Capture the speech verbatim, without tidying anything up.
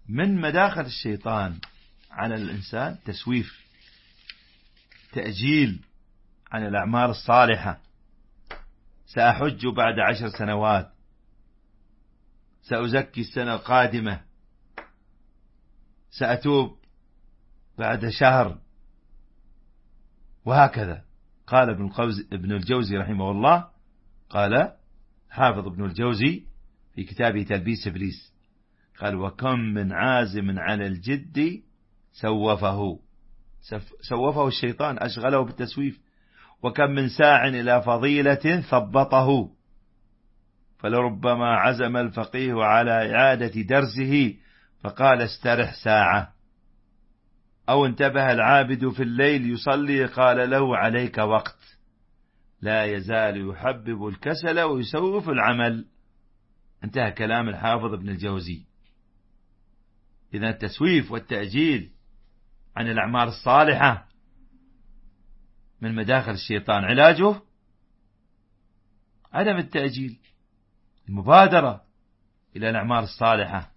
من مداخل الشيطان على الإنسان تسويف، تأجيل عن الأعمال الصالحة. سأحج بعد عشر سنوات، سأزكي السنة القادمة، سأتوب بعد شهر، وهكذا. قال ابن ابن الجوزي رحمه الله، قال حافظ ابن الجوزي في كتابه تلبيس إبليس، قال: وكم من عازم على الجد سوفه سوفه الشيطان، أشغله بالتسويف. وكم من ساع إلى فضيلة ثبطه، فلربما عزم الفقيه على إعادة درسه فقال: استرح ساعة. أو انتبه العابد في الليل يصلي قال له: عليك وقت. لا يزال يحبب الكسل ويسوف العمل. انتهى كلام الحافظ ابن الجوزي. إذا التسويف والتأجيل عن الأعمال الصالحة من مداخل الشيطان، علاجه عدم التأجيل، المبادرة إلى الأعمال الصالحة.